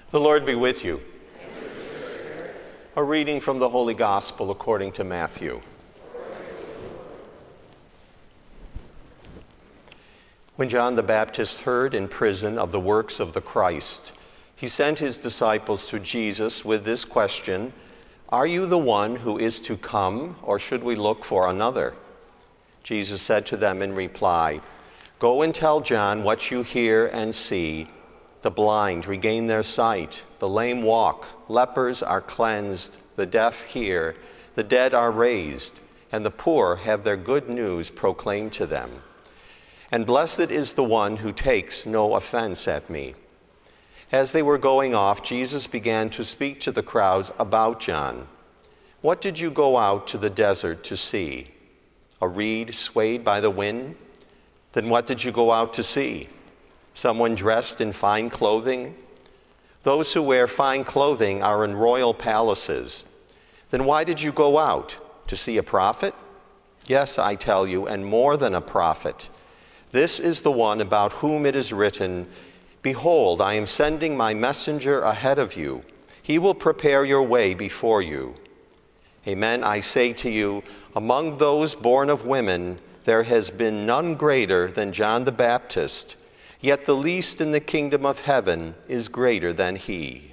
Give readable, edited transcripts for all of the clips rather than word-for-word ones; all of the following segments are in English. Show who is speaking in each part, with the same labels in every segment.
Speaker 1: The Lord be with you. A reading from the Holy Gospel according to Matthew. When John the Baptist heard in prison of the works of the Christ, he sent his disciples to Jesus with this question, "Are you the one who is to come, or should we look for another?" Jesus said to them in reply, "Go and tell John what you hear and see. The blind regain their sight, the lame walk, lepers are cleansed, the deaf hear, the dead are raised, and the poor have their good news proclaimed to them. And blessed is the one who takes no offense at me." As they were going off, Jesus began to speak to the crowds about John. "What did you go out to the desert to see? A reed swayed by the wind? Then what did you go out to see? Someone dressed in fine clothing? Those who wear fine clothing are in royal palaces. Then why did you go out? To see a prophet? Yes, I tell you, and more than a prophet. This is the one about whom it is written, 'Behold, I am sending my messenger ahead of you. He will prepare your way before you.' Amen, I say to you, among those born of women, there has been none greater than John the Baptist, yet the least in the kingdom of heaven is greater than he."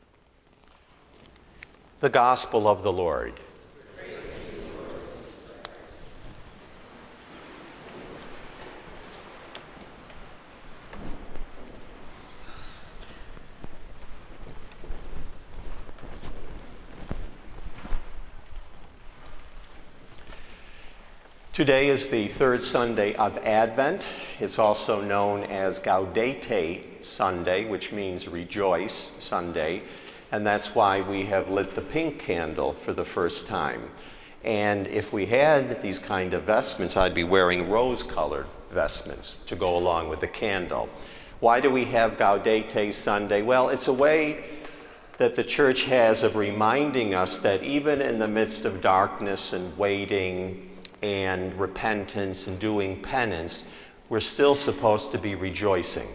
Speaker 1: The Gospel of the Lord. Today is the third Sunday of Advent. It's also known as Gaudete Sunday, which means rejoice Sunday, and that's why we have lit the pink candle for the first time. And if we had these kind of vestments, I'd be wearing rose-colored vestments to go along with the candle. Why do we have Gaudete Sunday? Well, it's a way that the church has of reminding us that even in the midst of darkness and waiting and repentance and doing penance, we're still supposed to be rejoicing.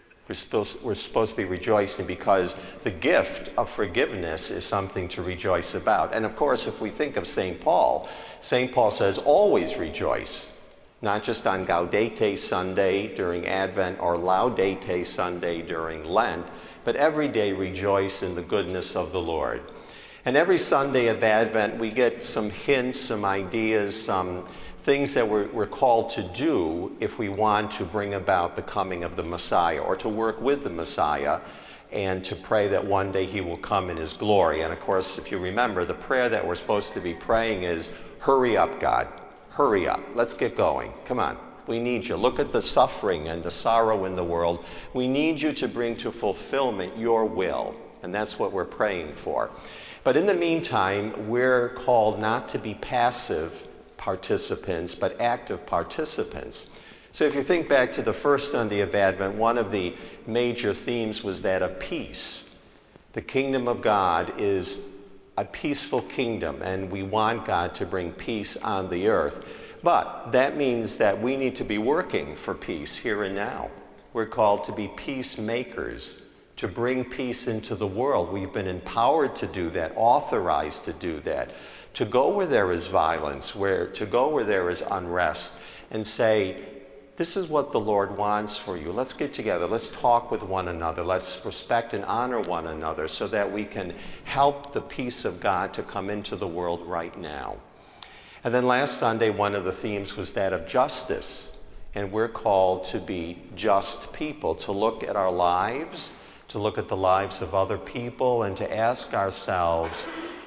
Speaker 1: We're supposed to be rejoicing because the gift of forgiveness is something to rejoice about. And of course, if we think of St. Paul says, always rejoice, not just on Gaudete Sunday during Advent or Laudate Sunday during Lent, but every day rejoice in the goodness of the Lord. And every Sunday of Advent, we get some hints, some ideas, some things that we're called to do if we want to bring about the coming of the Messiah, or to work with the Messiah and to pray that one day he will come in his glory. And of course, if you remember, the prayer that we're supposed to be praying is, "Hurry up, God. Hurry up. Let's get going. Come on. We need you. Look at the suffering and the sorrow in the world. We need you to bring to fulfillment your will." And that's what we're praying for. But in the meantime, we're called not to be passive participants, but active participants. So if you think back to the first Sunday of Advent, one of the major themes was that of peace. The kingdom of God is a peaceful kingdom, and we want God to bring peace on the earth. But that means that we need to be working for peace here and now. We're called to be peacemakers, to bring peace into the world. We've been empowered to do that, authorized to do that, to go where there is violence, to go where there is unrest, and say, this is what the Lord wants for you. Let's get together. Let's talk with one another. Let's respect and honor one another so that we can help the peace of God to come into the world right now. And then last Sunday, one of the themes was that of justice. And we're called to be just people, to look at our lives, to look at the lives of other people, and to ask ourselves,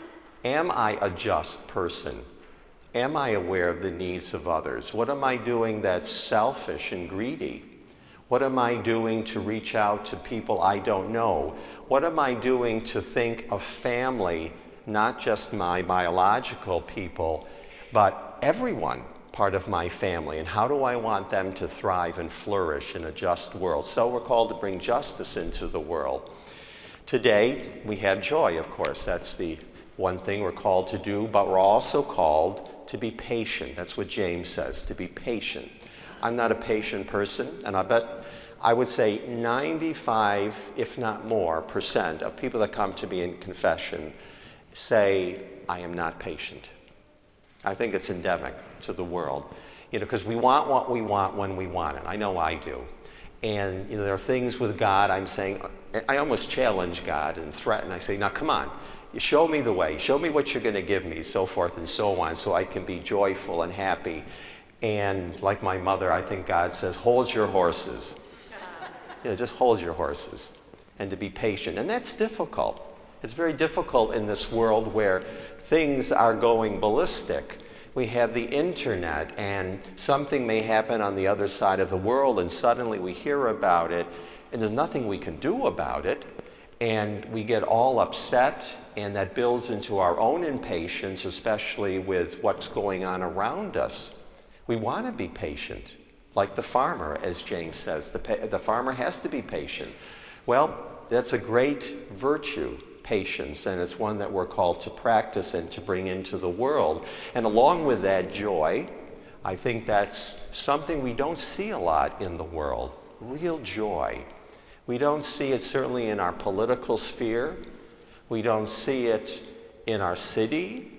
Speaker 1: am I a just person? Am I aware of the needs of others? What am I doing that's selfish and greedy? What am I doing to reach out to people I don't know? What am I doing to think of family, not just my biological people, but everyone part of my family? And how do I want them to thrive and flourish in a just world? So we're called to bring justice into the world. Today, we have joy, of course. That's the one thing we're called to do, but we're also called to be patient. That's what James says, to be patient. I'm not a patient person, and I bet I would say 95, if not more, % of people that come to me in confession say, I am not patient. I think it's endemic to the world, because we want what we want when we want it. I know I do. And, there are things with God I'm saying, I almost challenge God and threaten. I say, now come on, you show me the way. Show me what you're going to give me, so forth and so on, so I can be joyful and happy. And like my mother, I think God says, hold your horses. Just hold your horses and to be patient. And that's difficult. It's very difficult in this world where things are going ballistic. We have the internet, and something may happen on the other side of the world, and suddenly we hear about it, and there's nothing we can do about it, and we get all upset, and that builds into our own impatience, especially with what's going on around us. We want to be patient, like the farmer, as James says. The farmer has to be patient. Well, that's a great virtue, patience, and it's one that we're called to practice and to bring into the world. And along with that, joy. I think that's something we don't see a lot in the world, real joy. We don't see it certainly in our political sphere. We don't see it in our city.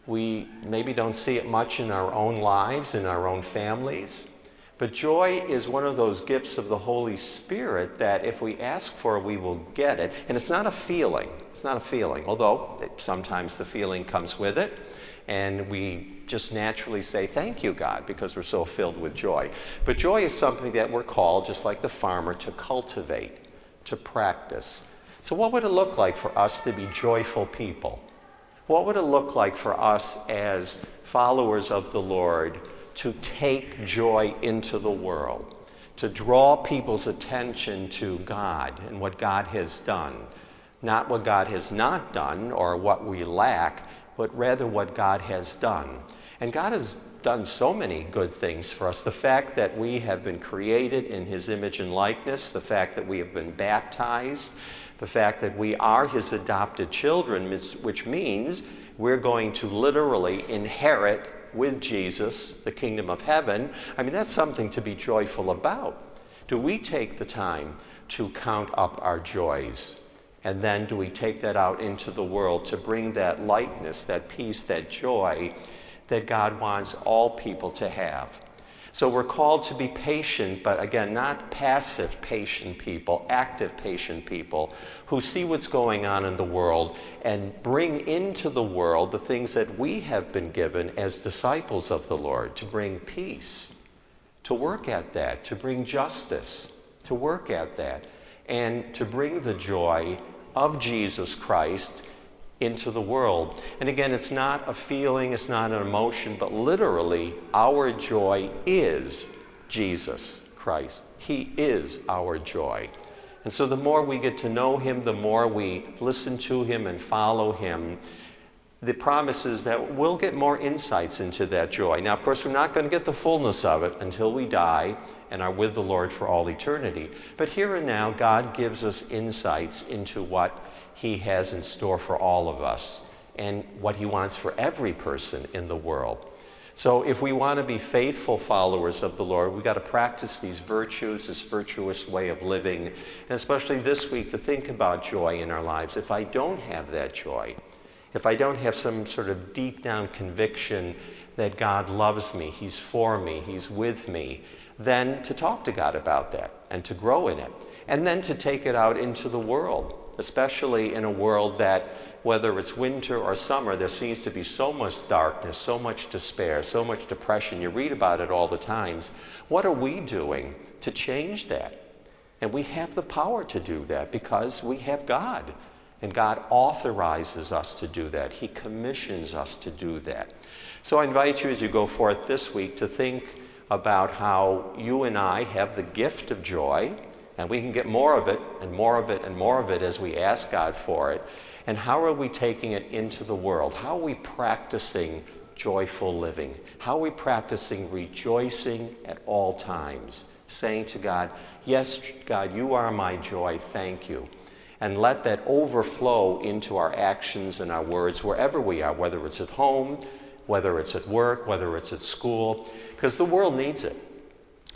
Speaker 1: We maybe don't see it much in our own lives, in our own families. But joy is one of those gifts of the Holy Spirit that if we ask for, we will get it. And it's not a feeling. It's not a feeling, although sometimes the feeling comes with it. And we just naturally say, thank you, God, because we're so filled with joy. But joy is something that we're called, just like the farmer, to cultivate, to practice. So what would it look like for us to be joyful people? What would it look like for us as followers of the Lord to take joy into the world, to draw people's attention to God and what God has done, not what God has not done or what we lack, but rather what God has done. And God has done so many good things for us. The fact that we have been created in His image and likeness, the fact that we have been baptized, the fact that we are His adopted children, which means we're going to literally inherit with Jesus the kingdom of heaven. I mean, that's something to be joyful about. Do we take the time to count up our joys? And then do we take that out into the world to bring that lightness, that peace, that joy that God wants all people to have? So we're called to be patient, but again, not passive patient people, active patient people who see what's going on in the world and bring into the world the things that we have been given as disciples of the Lord, to bring peace, to work at that, to bring justice, to work at that, and to bring the joy of Jesus Christ into the world. And again, it's not a feeling, it's not an emotion, but literally our joy is Jesus Christ. He is our joy. And so the more we get to know Him, the more we listen to Him and follow Him, the promise is that we'll get more insights into that joy. Now, of course, we're not going to get the fullness of it until we die and are with the Lord for all eternity. But here and now, God gives us insights into what He has in store for all of us and what He wants for every person in the world. So if we want to be faithful followers of the Lord, we've got to practice these virtues, this virtuous way of living, and especially this week to think about joy in our lives. If I don't have that joy, if I don't have some sort of deep down conviction that God loves me, He's for me, He's with me, then to talk to God about that and to grow in it. And then to take it out into the world, especially in a world that, whether it's winter or summer, there seems to be so much darkness, so much despair, so much depression. You read about it all the times. What are we doing to change that? And we have the power to do that because we have God. And God authorizes us to do that. He commissions us to do that. So I invite you as you go forth this week to think about how you and I have the gift of joy, and we can get more of it and more of it and more of it as we ask God for it. And how are we taking it into the world? How are we practicing joyful living? How are we practicing rejoicing at all times? Saying to God, yes, God, you are my joy, thank you. And let that overflow into our actions and our words wherever we are, whether it's at home, whether it's at work, whether it's at school, because the world needs it.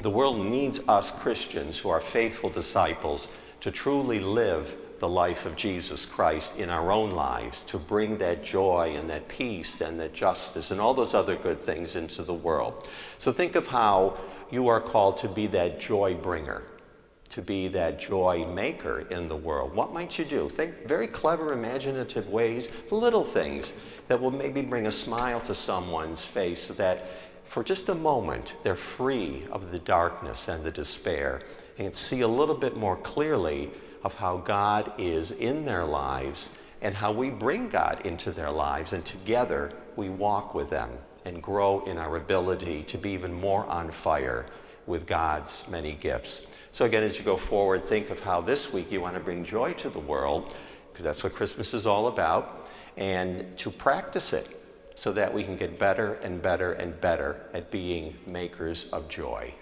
Speaker 1: The world needs us Christians who are faithful disciples to truly live the life of Jesus Christ in our own lives, to bring that joy and that peace and that justice and all those other good things into the world. So think of how you are called to be that joy bringer, to be that joy maker in the world. What might you do? Think very clever, imaginative ways, little things that will maybe bring a smile to someone's face so that for just a moment they're free of the darkness and the despair and see a little bit more clearly of how God is in their lives and how we bring God into their lives, and together we walk with them and grow in our ability to be even more on fire with God's many gifts. So again, as you go forward, think of how this week you want to bring joy to the world, because that's what Christmas is all about, and to practice it so that we can get better and better and better at being makers of joy.